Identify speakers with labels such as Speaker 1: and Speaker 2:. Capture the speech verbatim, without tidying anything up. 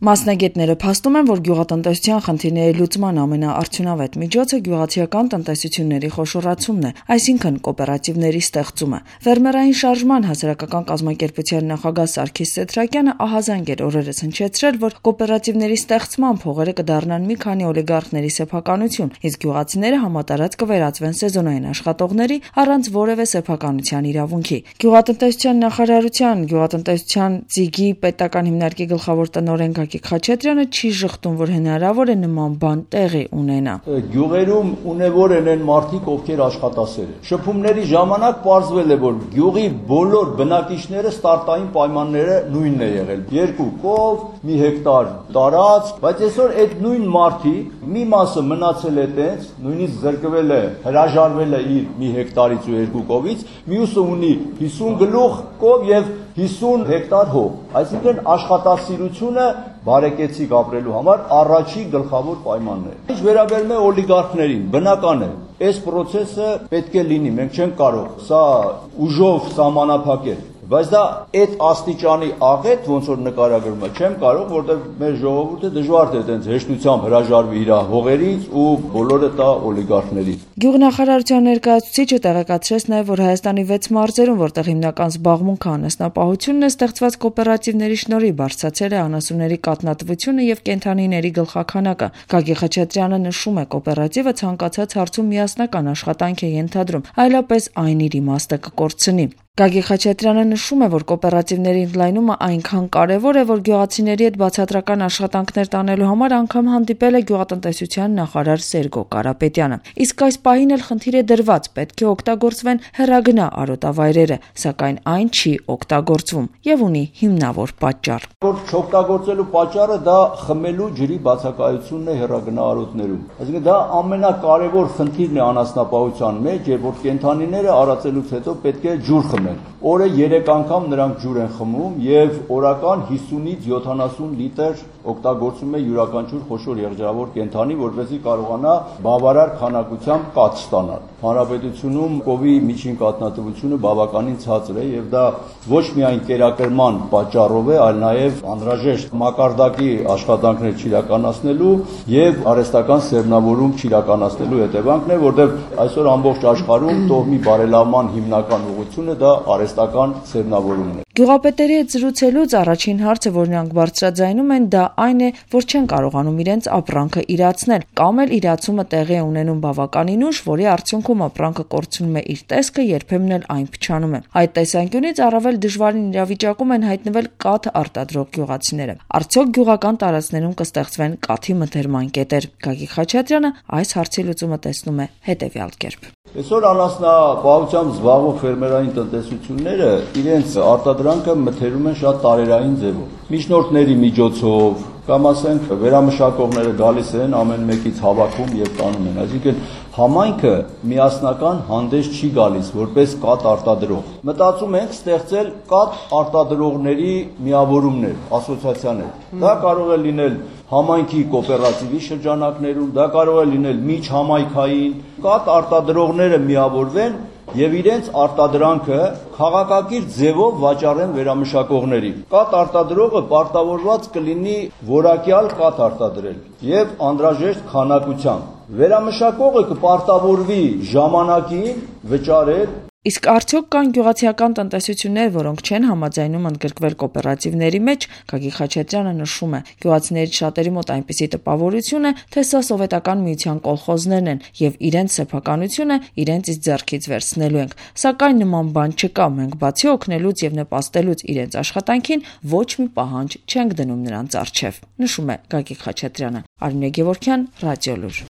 Speaker 1: Մասնագետները փաստում են, որ գյուղատնտեսության խնդիրների լուծման ամենաարդյունավետ միջոցը գյուղացիական տնտեսությունների խոշորացումն է, այսինքն կոոպերատիվների ստեղծումը։ Ֆերմերային շարժման հասարակական կազմակերպության նախագահ Սարգիս Սեթրակյանը ահազանգ էր օրերս հնչեցրել, որ կոոպերատիվների ստեղծման փողերը կդառնան մի քանի օլիգարխների սեփականություն, իսկ գյուղացիները համատարած կվերածվեն սեզոնային աշխատողների առանց որևէ սեփականության իրավունքի։ Գյուղատնտեսության նախարարության գյուղատնտեսության ծիգի պետական հիմնարկի գլխավոր տնօրեն Խաչատրյանը չի ժխտում, որ հնարավոր է նման բան տեղի ունենա։
Speaker 2: Գյուղերում ունևոր են այն մարդիկ, ովքեր աշխատասեր են։ Շփումների ժամանակ պարզվել է, որ գյուղի բոլոր բնակիչները ստարտային պայմանները նույնն է եղել։ Երկու կով, մի հեկտար տարածք, բայց այսօր այդ նույն մարդիկ մի մասը մնացել է տենց, նույնիսկ զրկվել է, հրաժարվել է իր մի հեկտարից ու երկու կովից, մյուսը ունի հիսուն գլուխ կով եւ հիսուն հեկտար հող։ Այսինքն աշխատասիրությունը բարեկեցիկ ապրելու համար առաջի գլխավոր պայմանն է։ Ինչ վերաբերում է օլիգարխներին, բնական է, այս process-ը պետք է լինի, մենք չենք կարող սա ուժով սահմանափակել, բայց դա այդ աստիճանի աղետ ոնց որ նկարագրումը չեմ կարող, որտեղ մեր ժողովուրդը դժվար է այդպես հեշտությամբ հրաժարվի իր հողերից ու բոլորը տա օլիգարխներին։
Speaker 1: Գյուղնախարարության ներկայացուցիչը տեղեկացրեց նաև, որ Հայաստանի վեց մարզերում, որտեղ հիմնական զբաղմունքը անասնապահությունն է, ստեղծված կոոպերատիվների շնորհիվ բարձրացել է անասունների կատնատվությունը եւ կենդանիների գլխաքանակը։ Գագիկ Խաչատրյանը նշում է, կոոպերատիվը ցանկացած հարցում միասնական աշխատանք է ենթադրում, այլապես այն իր իմաստը կկորցնի։ Գագիկ Խաչատրյանը նշում է, որ կոոպերատիվների ընդլայնումը այնքան կարևոր է, որ գյուղացիների հետ բացատրական աշխատանքներ տանելու համար անգամ հանդիպել է գյուղատնտեսության նախարար Սերգո Կարապետյանը։ Իսկ այս պահին էլ խնդիր է դրված, պետք է օգտագործվեն հեռագնա արոտավայրերը, սակայն այն չի օգտագործվում եւ ունի հիմնավոր պատճառ։
Speaker 2: Որ չօգտագործելու պատճառը դա խմելու ջրի բացակայությունն է հեռագնա արոտներում։ Այսինքն դա ամենակարևոր խնդիրն է անասնապահության մեջ, երբ որ կենդանիները արածելուց հետո պետք է ջուր խմեն։ Օրը երեք անգամ նրանք ջուր են խմում եւ օրական հիսունից յոթանասուն լիտր օգտագործում է յուրաքանչյուր խոշոր եղջերավոր կենդանի, որպեսզի կարողանա բավարար քանակությամբ կաթ ստանալ։ Հանրապետությունում կովի միջին կաթնատվությունը բավականին ցածր է եւ դա ոչ միայն կերակրման պատճառով է, այլ նաեւ անհրաժեշտ մակարդակի աշխատանքներ չիրականացնելու եւ արհեստական սերմնավորում չիրականացնելու հետևանքն է, որտեղ այսօր ամբողջ աշխարհում տոհմի բարելավման հիմնական ուղղությունը դա արհեստական սերմնավորումն է։
Speaker 1: Գյուղապետերի հետ զրուցելուց առաջին հարցը, որ նրանք բարձրաձայնում են, դա այն է, որ չեն կարողանում իրենց ապրանքը իրացնել, կամ էլ իրացումը տեղի է ունենում բավականին ուշ, որի արդյունքում ապրանքը կորցնում է իր տեսքը, երբեմն էլ այն փչանում է։ Այդ տեսանկյունից առավել դժվարին իրավիճակում են հայտնվել կաթ արտադրող գյուղացիները։ Արդյոք գյուղական տարածքներում կստեղծվեն կաթի մթերման կետեր։ Գագիկ Խաչատրյանը այս հարցի լուծումը տեսնում է հետևյալ կերպ։
Speaker 2: Այսօր անասնապահությամբ զբաղվող ֆերմերային տնտեսությունները իրենց արտադրանքը մթերում են շատ տարերային ձևով։ Միջնորդների միջոցով կամ ասենք վերամշակողները գալիս են ամեն մեկից հավաքում եւ տանում են։ Այսինքն համայնքը միասնական հանդես չի գալիս որպես կաթ արտադրող։ Մտածում ենք ստեղծել կաթ արտադրողների միավորումներ, ասոցիացիաներ։ Դա կարող է լինել համայնքի կոոպերատիվի շրջանակներում, դա կարող է լինել միջհամայնքային, կաթ արտադրողները միավորվեն եւ իրենց արտադրանքը քաղաքակիրթ ձևով վաճառեն վերամշակողներին։ Կաթ արտադրողը պարտավորված կլինի որակյալ կաթ արտադրել եւ անհրաժեշտ քանակությամբ։ Վերամշակողը կպարտավորվի ժամանակին վճարել։
Speaker 1: Իսկ արդյոք կան գյուղացիական տնտեսություններ, որոնք չեն համաձայնում ընդգրկվել կոոպերատիվների մեջ, Գագիկ Խաչատրյանը նշում է, գյուղացիներից շատերի մոտ այնպիսի տպավորություն է, թե սա սովետական միության կոլխոզներն են եւ իրենց սեփականությունը իրենց իսկ ձեռքից վերցնելու ենք։ Սակայն նման բան չկա, մենք բացի օգնելուց եւ նպաստելուց իրենց աշխատանքին ոչ մի պահանջ չենք դնում նրանց առջեւ, նշում է Գագիկ Խաչատրյանը։ Արմինե Գևորգյան, Ռադիոլուր։